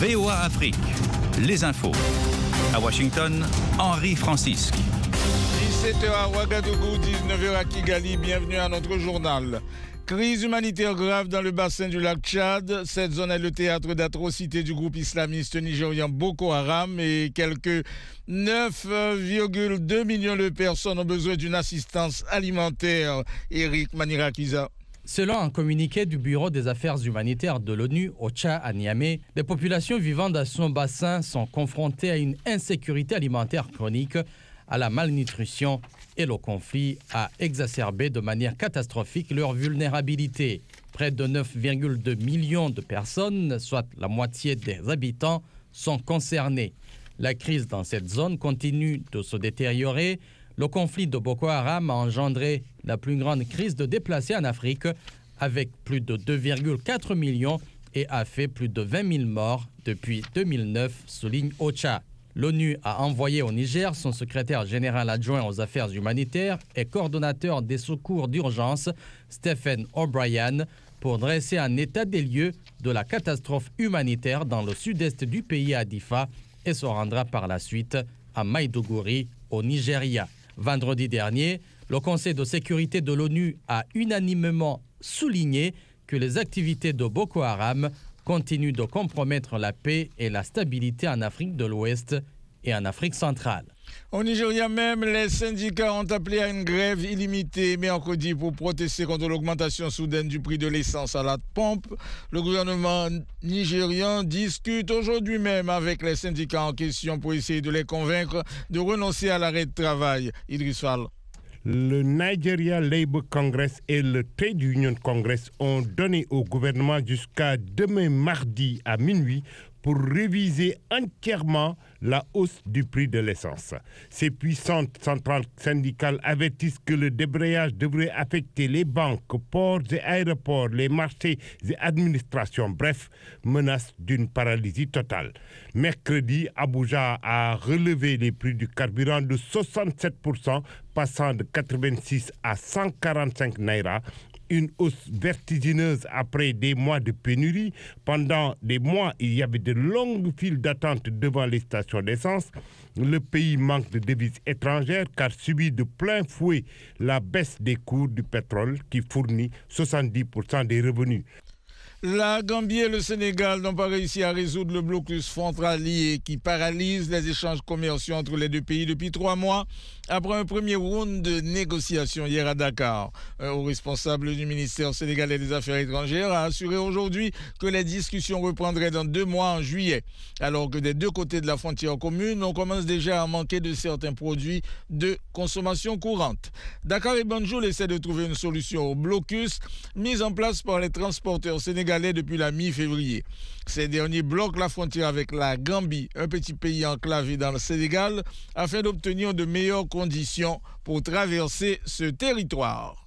VOA Afrique, les infos. À Washington, Henri Francisque. 17h à Ouagadougou, 19h à Kigali, bienvenue à notre journal. Crise humanitaire grave dans le bassin du lac Tchad. Cette zone est le théâtre d'atrocités du groupe islamiste nigérian Boko Haram et quelques 9,2 millions de personnes ont besoin d'une assistance alimentaire. Eric Manirakiza. Selon un communiqué du Bureau des affaires humanitaires de l'ONU au Tchad à Niamey, les populations vivant dans son bassin sont confrontées à une insécurité alimentaire chronique, à la malnutrition et le conflit a exacerbé de manière catastrophique leur vulnérabilité. Près de 9,2 millions de personnes, soit la moitié des habitants, sont concernés. La crise dans cette zone continue de se détériorer. Le conflit de Boko Haram a engendré la plus grande crise de déplacés en Afrique, avec plus de 2,4 millions et a fait plus de 20 000 morts depuis 2009, souligne OCHA. L'ONU a envoyé au Niger son secrétaire général adjoint aux affaires humanitaires et coordonnateur des secours d'urgence, Stephen O'Brien, pour dresser un état des lieux de la catastrophe humanitaire dans le sud-est du pays à Difa et se rendra par la suite à Maïdougouri, au Nigeria. Vendredi dernier, le Conseil de sécurité de l'ONU a unanimement souligné que les activités de Boko Haram continue de compromettre la paix et la stabilité en Afrique de l'Ouest et en Afrique centrale. Au Nigeria même, les syndicats ont appelé à une grève illimitée mercredi pour protester contre l'augmentation soudaine du prix de l'essence à la pompe. Le gouvernement nigérian discute aujourd'hui même avec les syndicats en question pour essayer de les convaincre de renoncer à l'arrêt de travail. Idriss Fall. Le Nigeria Labour Congress et le Trade Union Congress ont donné au gouvernement jusqu'à demain mardi à minuit pour réviser entièrement la hausse du prix de l'essence. Ces puissantes centrales syndicales avertissent que le débrayage devrait affecter les banques, ports et aéroports, les marchés et administrations, bref, menace d'une paralysie totale. Mercredi, Abuja a relevé les prix du carburant de 67%, passant de 86 à 145 naira. Une hausse vertigineuse après des mois de pénurie. Pendant des mois, il y avait de longues files d'attente devant les stations d'essence. Le pays manque de devises étrangères car subit de plein fouet la baisse des cours du pétrole qui fournit 70% des revenus. La Gambie et le Sénégal n'ont pas réussi à résoudre le blocus frontalier qui paralyse les échanges commerciaux entre les deux pays depuis 3 mois après un premier round de négociations hier à Dakar. Un haut responsable du ministère sénégalais des Affaires étrangères a assuré aujourd'hui que les discussions reprendraient dans 2 mois en juillet, alors que des deux côtés de la frontière commune, on commence déjà à manquer de certains produits de consommation courante. Dakar et Banjul essaient de trouver une solution au blocus mis en place par les transporteurs sénégalais depuis la mi-février. Ces derniers bloquent la frontière avec la Gambie, un petit pays enclavé dans le Sénégal, afin d'obtenir de meilleures conditions pour traverser ce territoire.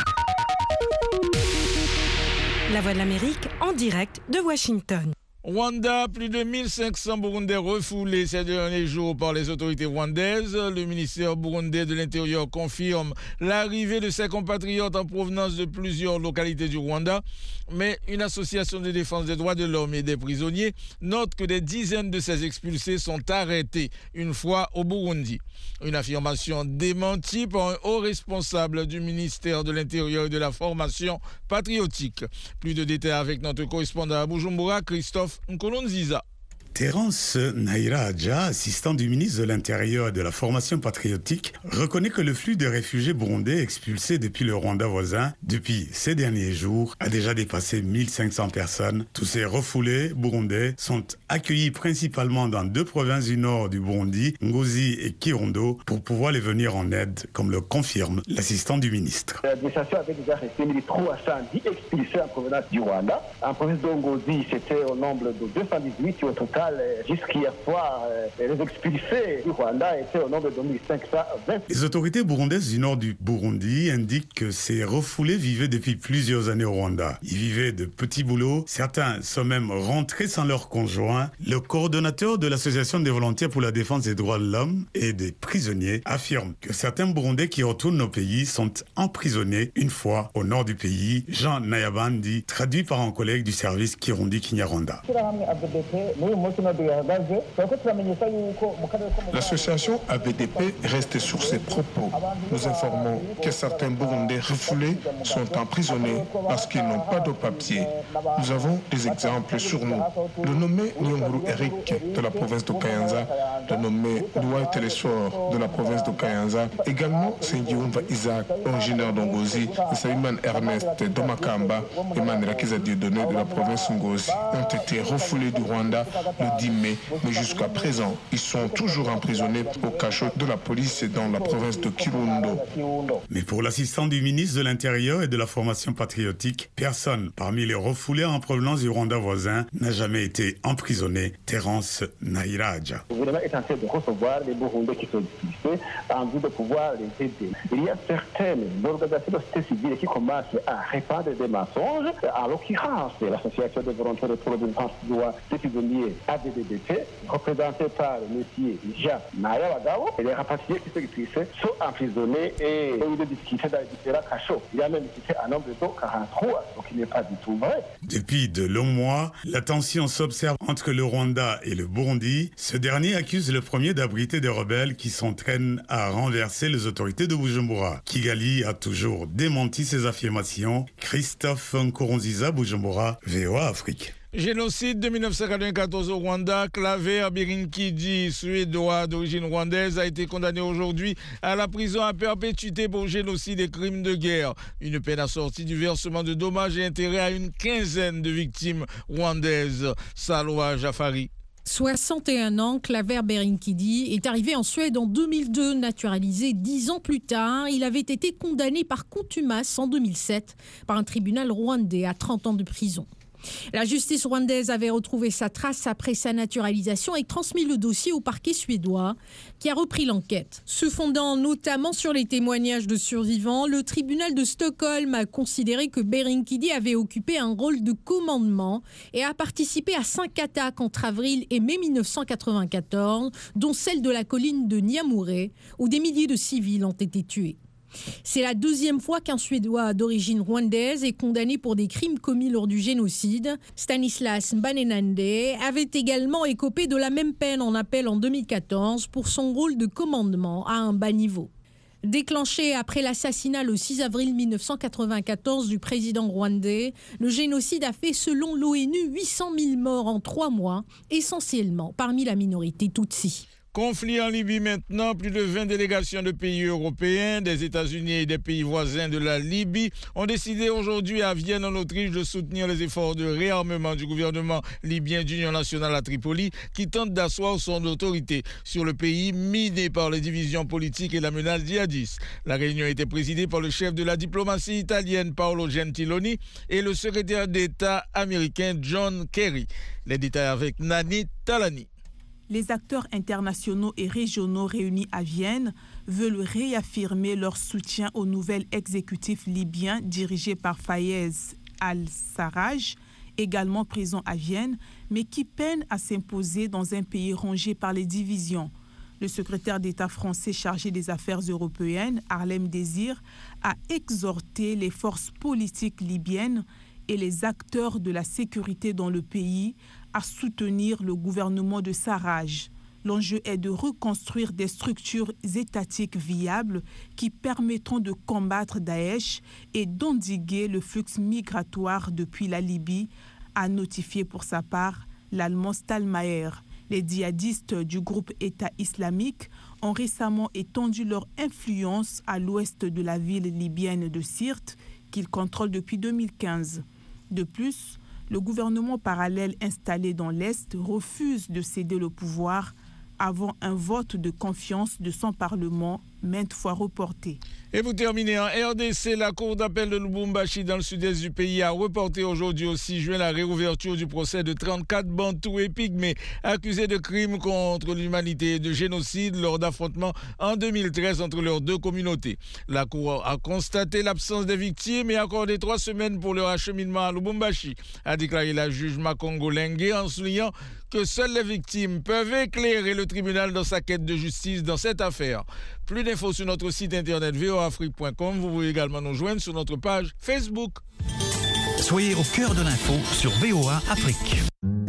La Voix de l'Amérique en direct de Washington. Rwanda, plus de 1500 Burundais refoulés ces derniers jours par les autorités rwandaises. Le ministère burundais de l'Intérieur confirme l'arrivée de ses compatriotes en provenance de plusieurs localités du Rwanda. Mais une association de défense des droits de l'homme et des prisonniers note que des dizaines de ces expulsés sont arrêtés une fois au Burundi. Une affirmation démentie par un haut responsable du ministère de l'Intérieur et de la formation patriotique. Plus de détails avec notre correspondant à Bujumbura, Christophe Nkolonziza. Terence Naira Adja, assistant du ministre de l'Intérieur et de la formation patriotique, reconnaît que le flux de réfugiés burundais expulsés depuis le Rwanda voisin depuis ces derniers jours a déjà dépassé 1500 personnes. Tous ces refoulés burundais sont accueillis principalement dans 2 provinces du nord du Burundi, Ngozi et Kirundo, pour pouvoir les venir en aide, comme le confirme l'assistant du ministre. L'administration avait déjà resté 1310 expulsés en provenance du Rwanda. En province de Ngozi, c'était au nombre de 218 au total. locales risquent hier soir les expulsés du Rwanda étaient au nombre de 2520. Les autorités burundaises du nord du Burundi indiquent que ces refoulés vivaient depuis plusieurs années au Rwanda. Ils vivaient de petits boulots, certains sont même rentrés sans leur conjoint. Le coordonnateur de l'Association des volontaires pour la défense des droits de l'homme et des prisonniers affirme que certains Burundais qui retournent au pays sont emprisonnés une fois au nord du pays. Jean Nayabandi, traduit par un collègue du service Kirundi Kinyarwanda. L'association AVDP reste sur ses propos. Nous informons que certains Burundais refoulés sont emprisonnés parce qu'ils n'ont pas de papier. Nous avons des exemples sur nous. Le nommé Nyonguru Eric de la province de Kayanza, le nommé Louai Télésor de la province de Kayanza, également Sengiumva Isaac, originaire d'Ongozi, et Saïman Ernest de Makamba et Manirakiza Dieudonné de la province Ngozi ont été refoulés du Rwanda le 10 mai, mais jusqu'à présent, ils sont toujours emprisonnés au cachot de la police dans la province de Kirundo. Mais pour l'assistant du ministre de l'Intérieur et de la formation patriotique, personne parmi les refoulés en provenance du Rwanda voisin n'a jamais été emprisonné. Terence Nahiraja. Le gouvernement est en train de recevoir les Burundais qui sont expulsés en vue de pouvoir les aider. Il y a certaines organisations de société civile qui commencent à répandre des mensonges. En l'occurrence, l'association des volontaires pour la défense des droits des prisonniers AVDDP, représentée par M. Jean Nayabagao, et les rapatriés qui sont expulsés sont emprisonnés et ont eu des discussions dans différents cachots. Il y a même discuté un nombre de 43, donc il n'est pas du tout vrai. Depuis de longs mois, la tension s'observe entre le Rwanda et le Burundi. Ce dernier accuse le premier d'abriter des rebelles qui s'entraînent à renverser les autorités de Bujumbura. Kigali a toujours démenti ces affirmations. Christophe Nkurunziza, Bujumbura, VOA Afrique. Génocide de 1994 au Rwanda, Claver Berinkidi, suédois d'origine rwandaise, a été condamné aujourd'hui à la prison à perpétuité pour génocide et crimes de guerre. Une peine assortie du versement de dommages et intérêts à une quinzaine de victimes rwandaises. Salwa Jafari. 61 ans, Claver Berinkidi est arrivé en Suède en 2002, naturalisé 10 ans plus tard. Il avait été condamné par contumace en 2007 par un tribunal rwandais à 30 ans de prison. La justice rwandaise avait retrouvé sa trace après sa naturalisation et transmis le dossier au parquet suédois qui a repris l'enquête. Se fondant notamment sur les témoignages de survivants, le tribunal de Stockholm a considéré que Berinkidi avait occupé un rôle de commandement et a participé à 5 attaques entre avril et mai 1994, dont celle de la colline de Nyamure, où des milliers de civils ont été tués. C'est la deuxième fois qu'un Suédois d'origine rwandaise est condamné pour des crimes commis lors du génocide. Stanislas Mbanenande avait également écopé de la même peine en appel en 2014 pour son rôle de commandement à un bas niveau. Déclenché après l'assassinat le 6 avril 1994 du président rwandais, le génocide a fait, selon l'ONU, 800 000 morts en 3 mois, essentiellement parmi la minorité Tutsi. Conflit en Libye maintenant, plus de 20 délégations de pays européens, des États-Unis et des pays voisins de la Libye ont décidé aujourd'hui à Vienne en Autriche de soutenir les efforts de réarmement du gouvernement libyen d'Union nationale à Tripoli qui tente d'asseoir son autorité sur le pays miné par les divisions politiques et la menace djihadiste. La réunion a été présidée par le chef de la diplomatie italienne Paolo Gentiloni et le secrétaire d'État américain John Kerry. Les détails avec Nani Talani. Les acteurs internationaux et régionaux réunis à Vienne veulent réaffirmer leur soutien au nouvel exécutif libyen dirigé par Fayez al-Sarraj, également présent à Vienne, mais qui peine à s'imposer dans un pays rongé par les divisions. Le secrétaire d'État français chargé des affaires européennes, Harlem Désir, a exhorté les forces politiques libyennes et les acteurs de la sécurité dans le pays à soutenir le gouvernement de Sarraj. L'enjeu est de reconstruire des structures étatiques viables qui permettront de combattre Daesh et d'endiguer le flux migratoire depuis la Libye, a notifié pour sa part l'Allemand Stallmayer. Les djihadistes du groupe État islamique ont récemment étendu leur influence à l'ouest de la ville libyenne de Sirte, qu'ils contrôlent depuis 2015. De plus, le gouvernement parallèle installé dans l'Est refuse de céder le pouvoir avant un vote de confiance de son Parlement maintes fois reportées. Et vous terminez en RDC, la Cour d'appel de Lubumbashi dans le sud-est du pays a reporté aujourd'hui au 6 juin la réouverture du procès de 34 Bantous et Pygmées accusés de crimes contre l'humanité et de génocide lors d'affrontements en 2013 entre leurs deux communautés. La Cour a constaté l'absence des victimes et accordé 3 semaines pour leur acheminement à Lubumbashi, a déclaré la juge Makongo Lengue en soulignant que seules les victimes peuvent éclairer le tribunal dans sa quête de justice dans cette affaire. Plus d'infos sur notre site internet voafrique.com. Vous pouvez également nous joindre sur notre page Facebook. Soyez au cœur de l'info sur VOA Afrique.